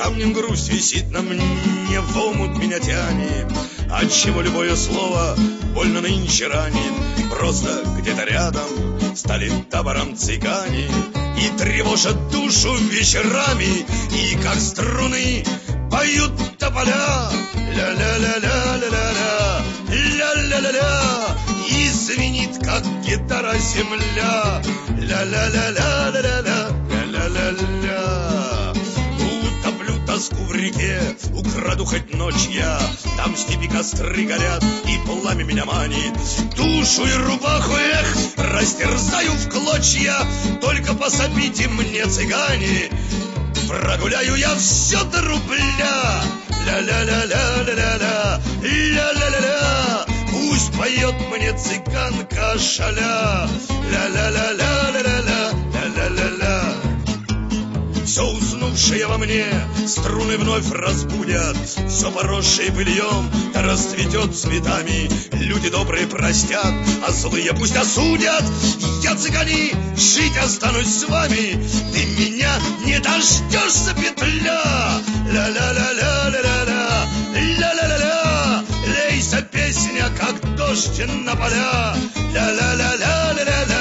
камнем грусть висит на мне, в омут меня тянет, отчего любое слово больно нынче ранит. Просто где-то рядом стали табором цыгане и тревожат душу вечерами, и как струны поют тополя. Ля-ля-ля-ля-ля-ля-ля, ля-ля-ля-ля, и звенит, как гитара, земля. Ля-ля-ля-ля-ля-ля, ля-ля-ля-ля. Утоплю тоску в реке, украду хоть ночь я, там в степи костры горят, и пламя меня манит. Душу и рубаху, эх, растерзаю в клочья, только пособите мне, цыгане, прогуляю я все до рубля. Ля-ля-ля-ля-ля-ля-ля, ля-ля-ля-ля, пусть поет мне цыганка шаля. Ля-ля-ля-ля-ля-ля-ля, ля-ля-ля-ля. Все уснувшее во мне струны вновь разбудят, все поросшее пыльем да расцветет цветами. Люди добрые простят, а злые пусть осудят. Я, цыгане, жить останусь с вами, ты меня не дождешься, петля. Ля-ля-ля-ля-ля-ля-ля, ля-ля-ля-ля, лейся, песня, как дождь на поля. Ля-ля-ля-ля-ля-ля.